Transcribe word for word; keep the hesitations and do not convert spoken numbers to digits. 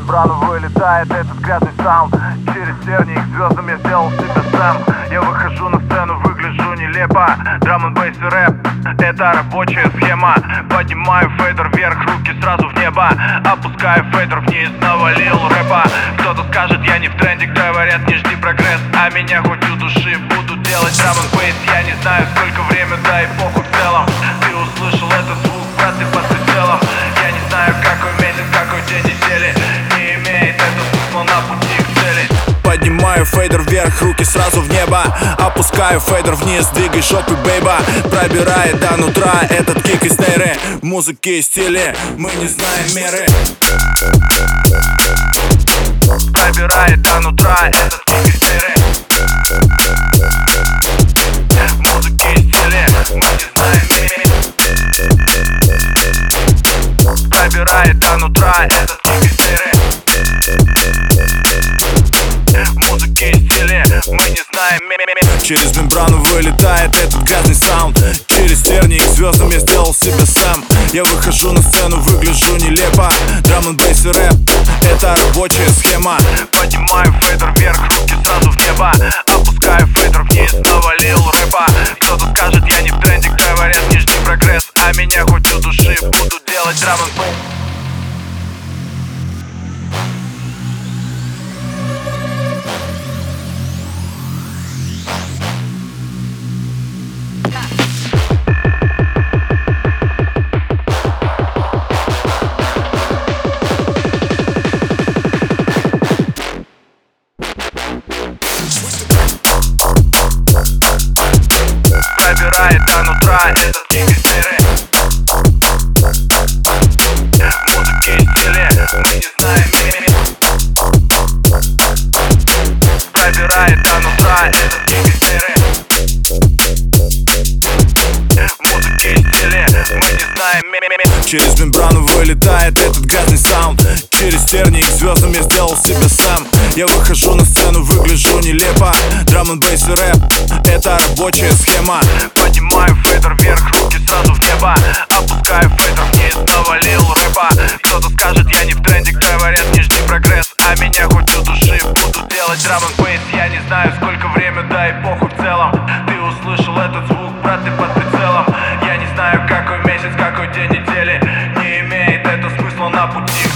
мембрану вылетает этот грязный саунд. Через тернии к звездам я сделал себе сэм. Я выхожу на сцену, выгляжу нелепо. Драм н бейс и рэп — это рабочая схема. Поднимаю фейдер вверх, руки сразу в небо. Опускаю фейдер вниз, навалил рэпа. Кто-то скажет, я не в тренде, говорят, не жди прогресс. А меня хоть у души буду делать драм н бейс. Я не знаю, сколько время, да эпоху в целом. Ты услышал этот звук, брат, ты под прицелом. Я не знаю, какой месяц, какой день недели. Не имеет это смысла на пути к цели. Поднимаю фейдер вверх, руки сразу в небо. Опускаю фейдер вниз, двигай жопой, бейба. Пробирает до нутра этот кик и снейры. В музыке и стиле мы не знаем меры. Пробирает до нутра этот кик и снейры. В музыке и стиле мы не знаем меры. Пробирает до нутра этот кик и снейры. В музыке и стиле мы не знаем меры. Через мембрану вылетает этот грязный саунд. Через тернии к звездам я сделал себе сэм. Я выхожу на сцену, выгляжу нелепо. Драм н бейс и рэп — это рабочая схема. Поднимаю фейдер вверх, руки сразу в небо. Опускаю фейдер вниз, навалил рэпа. Кто-то скажет, я не в тренде, говорят, не жди прогресс. А меня хоть у души буду делать драм н бейс. Пробирает до нутра этот кик и снейры. В музыке и стиле мы не знаем меры. Пробирает до нутра этот кик и снейры. В музыке и стиле мы не знаем меры. Через мембрану вылетает этот грязный саунд. Через тернии к звездам я сделал себе сэм. Я выхожу на сцену, выгляжу нелепо. Драм н бейс и рэп — это рабочая схема. Поднимаю фейдер вверх, руки сразу в небо. Опускаю фейдер вниз, навалил рэпа. Кто-то скажет, я не в тренде, говорят, не жди прогресс. А меня хоть у души буду делать драм н бейс. Я не знаю, сколько время, да эпоху в целом. Ты услышал этот звук, брат, ты под прицелом. Я не знаю, какой месяц, какой день недели. Не имеет это смысла на пути